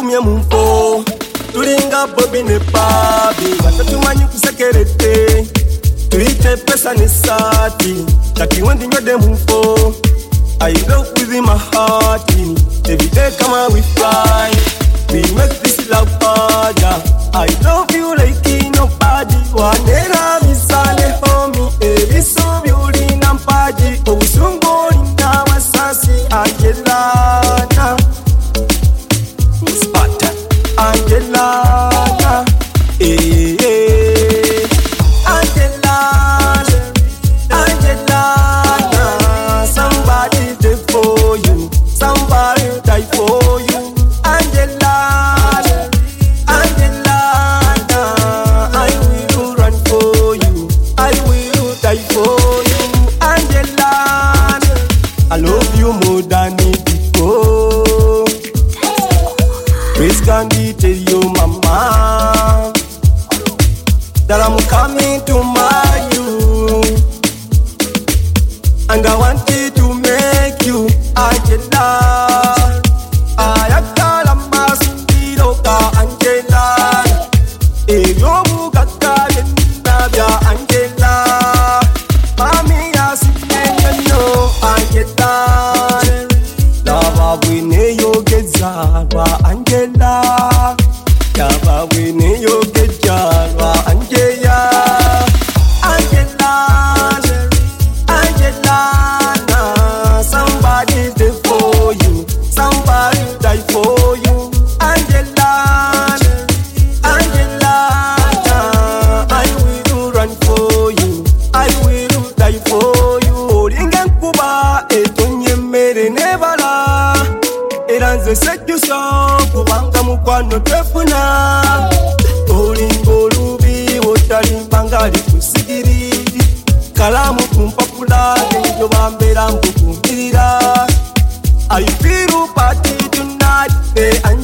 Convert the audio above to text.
tumye mumpo tulinga Bobby ne Pabi watatumanyi kusekerete tuite pesa ni sati kati wendi nywede mumpo I love with my heart every day come we fly we make this love harder I love you like nobody wanera misale homi ebiso byuli na mpaji obusungoli na wasasi Angelana Sparta Angelana Angelana Angelana somebody die for you somebody die for you Angelana Angelana I will run for you I will die for you Angelana I love you more than before please candy tell your mama that I'm coming to marry you and I wanted to make you Angela ayakala masiroka Angela eyomu kakale nabya Angela mami yasinyenyo Angela lava bwine yogezalwa Angela lava bwine yogezalwa Angela Angela Angelana somebody die for you somebody die for you Angela Angelana I will run for you I will die for you olinga nkuba etonye mere nebala eranze sekyusa kubanga mukwano tefuna olinga olubi otalimbanga likusigiri kalamu kumpapula njo bambera mbukumbirira I feel party tonight